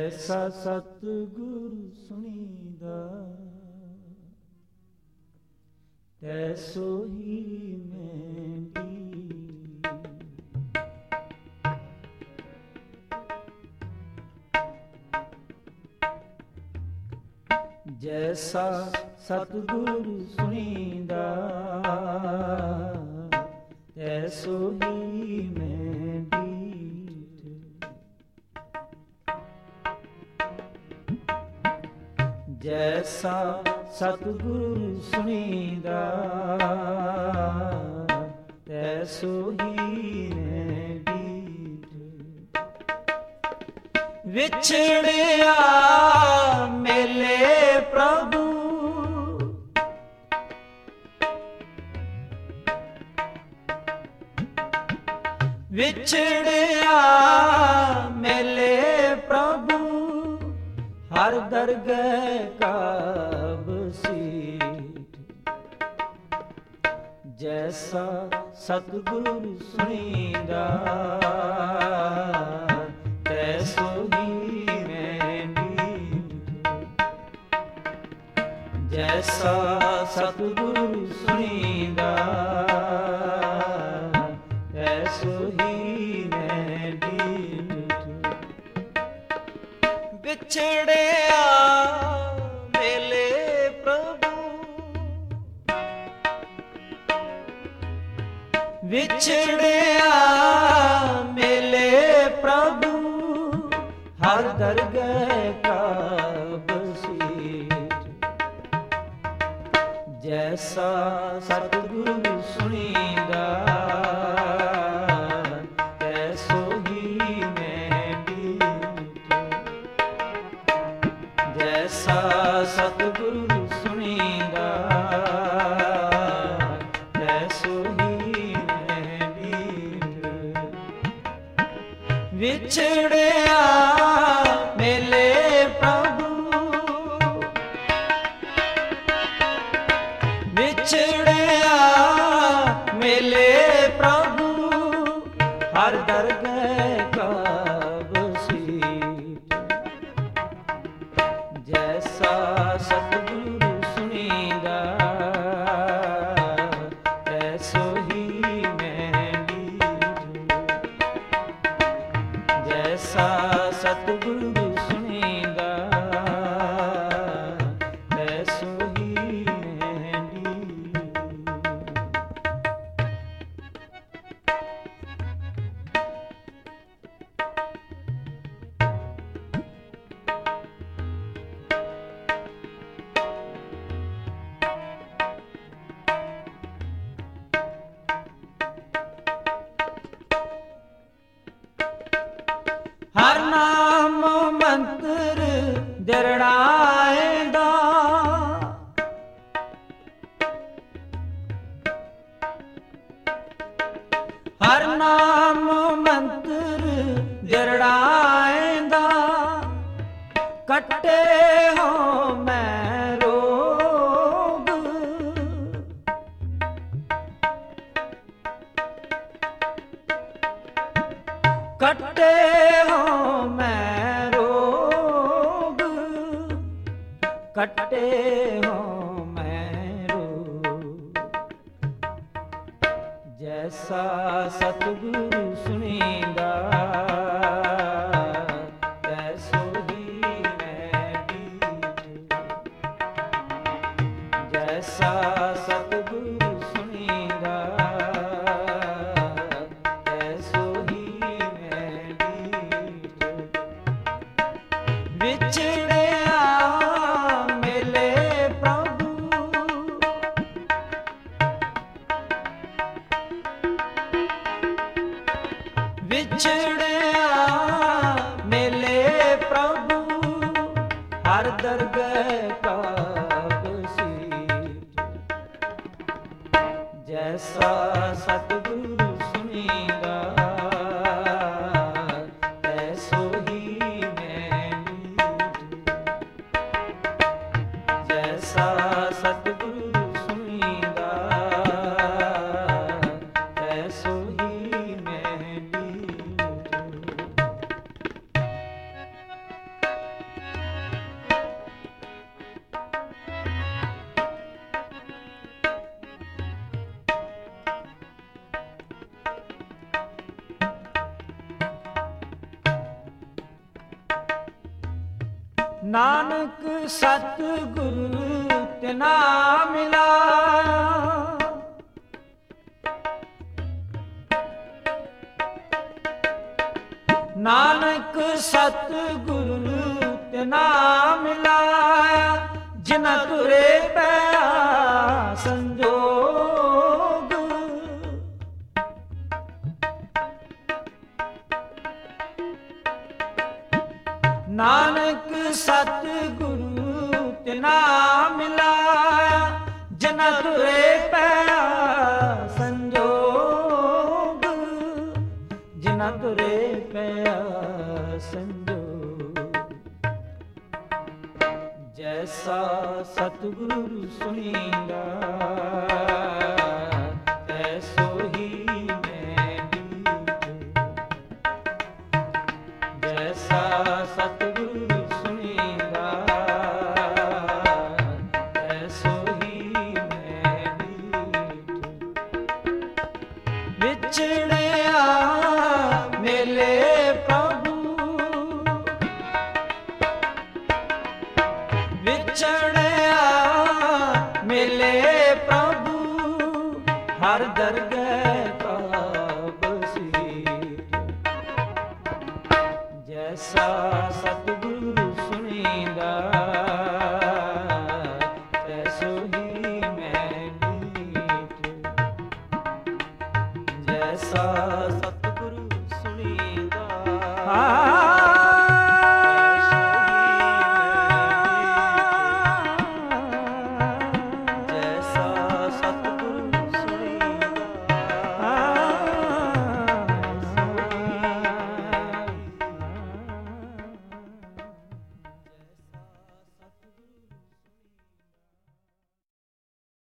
ਜੈਸਾ ਸਤਿਗੁਰ ਸੁਣੀਦਾ ਤੈਸੋ ਹੀ ਮੇਰੀ। ਜੈਸਾ ਸਤਿਗੁਰ ਸੁਣੀਦਾ ਤੈਸੋ ਹੀ ਮੈਂ ਡੀਠ। ਜੈਸਾ ਸਤਿਗੁਰ ਸੁਣੀਦਾ ਤੈਸੋ ਹੀ ਮੈਂ ਡੀਠ। ਵਿਛੜਿਆ ਮੇਲੇ ਪ੍ਰਭੂ ਵਿਛੜਿਆ ਮੇਲੇ ਪ੍ਰਭੂ ਹਰ ਦਰਗਹਿ ਕਾ ਬਸੀਠ। ਜੈਸਾ ਸਤਿਗੁਰ ਸੁਣੀਦਾ ਤੈਸੋ ਹੀ ਮੈਂ ਡੀਠ। ਜੈਸਾ ਸਤਿਗੁਰ ਸੁਣੀਦਾ ਤੈਸੋ ਹੀ ਮੈਂ ਡੀਠ। ਵਿਛੜਿਆ ਮੇਲੇ ਪ੍ਰਭੂ ਵਿਛੜਿਆ ਮੇਲੇ ਪ੍ਰਭੂ ਹਰ ਦਰਗਹਿ ਕਾ ਬਸੀਠ। ਜੈਸਾ ਸਤਿਗੁਰ ਸੁਣੀਦਾ ਤੈਸੋ ਹੀ ਮੈਂ ਡੀਠ। ਜੈਸਾ ਸਤਿਗੁਰ ਸੁਣੀਦਾ ਤੈਸੋ ਹੀ ਮੈਂ ਡੀਠ। ਵਿਛੜਿਆ ਮੇਲੇ ਪ੍ਰਭੂ ਵਿਛੜਿਆ ਮੇਲੇ ਪ੍ਰਭੂ ਹਰ ਦਰਗਹਿ ਕਾ ਬਸੀਠ। ਜੈਸਾ ਸਤਿਗੁਰ ਸੁਣੀਦਾ ਤੈਸੋ ਹੀ ਮੈਂ ਡੀਠ। ਜੈਸਾ ਸਤਿਗੁਰ ਸੁਣੀਦਾ ਤੈਸੋ ਹੀ ਮੈਂ ਡੀਠ। ਹਰ ਨਾਮ ਮੰਤਰ ਦਿਰੜਾਏਂਦਾ ਹਰ ਨਾਮ ਮੰਤਰ ਦਿਰੜਾਏਂਦਾ ਕੱਟੇ ਹੋ ਮੈਂ ਰੋਗ ਕੱਟੇ ਹੋ ਮੈਂ ਰੋਗ ਕੱਟੇ ਹੋ ਮੈਂ ਰੋਗ। ਜੈਸਾ ਸਤਿਗੁਰ ਸੁਣੀਦਾ ਤੈਸੋ ਹੀ ਮੈਂ ਡੀਠ। ਜੈਸਾ ਸਤਿਗੁਰ ਸੁਣੀਦਾ ਤੈਸੋ ਹੀ ਮੈਂ ਡੀਠ। ਵਿਛੜਿਆ ਮੇਲੇ ਪ੍ਰਭੂ ਵਿਛੜਿਆ ਮੇਲੇ ਪ੍ਰਭੂ ਹਰ ਦਰਗਹਿ ਕਾ ਬਸੀਠ। ਜੈਸਾ ਸਤਿਗੁਰ ਸੁਣੀਦਾ ਤੈਸੋ ਹੀ ਮੈਂ ਡੀਠ। ਜੈਸਾ ਸਤਿਗੁਰ ਸੁਣੀਦਾ ਤੈਸੋ ਹੀ ਮੈਂ ਡੀਠ। ਨਾਨਕ ਸਤਿਗੁਰੂ ਤਿਨਾ ਮਿਲਾਇਆ। ਨਾਨਕ ਸਤਿਗੁਰੂ ਤਿਨਾ ਮਿਲਾਇਆ, ਜਿਨਾ ਤੁਰੇ ਪਿਆ ਸੰਜੋਗ। ਨਾਨਕ ਸਤਿਗੁਰੂ ਤਿਨਾ ਮਿਲਾਇਆ, ਜਿਨਾ ਤੁਰੇ ਪਿਆ ਸੰਜੋਗ। ਜਿਨਾ ਤੁਰੇ ਪਿਆ ਸੰਜੋਗ। ਜੈਸਾ ਸਤਿਗੁਰੂ ਸੁਣੀਂਦਾ, ਤੈਸੋ ਹੀ ਮੈਂ ਡੀਠ। ਜੈਸਾ ਸਤਿਗੁਰੂ ਸੁਣੀਂਦਾ, ਤੈਸੋ ਹੀ ਮੈਂ ਡੀਠ। ਵਿਛੜਿਆ ਮੇਲੇ ਪ੍ਰਭੂ, ਵਿਛੜਿਆ ਮੇਲੇ ਪ੍ਰਭੂ, ਹਰ ਦਰਗਹਿ ਕਾ ਬਸੀਠ। ਜੈਸਾ ਸਤਿਗੁਰੂ ਸੁਣੀਂਦਾ, ਤੈਸੋ ਹੀ ਮੈਂ ਡੀਠ। ਜੈਸਾ ਸਤਿਗੁਰੂ ਸੁਣੀਂਦਾ,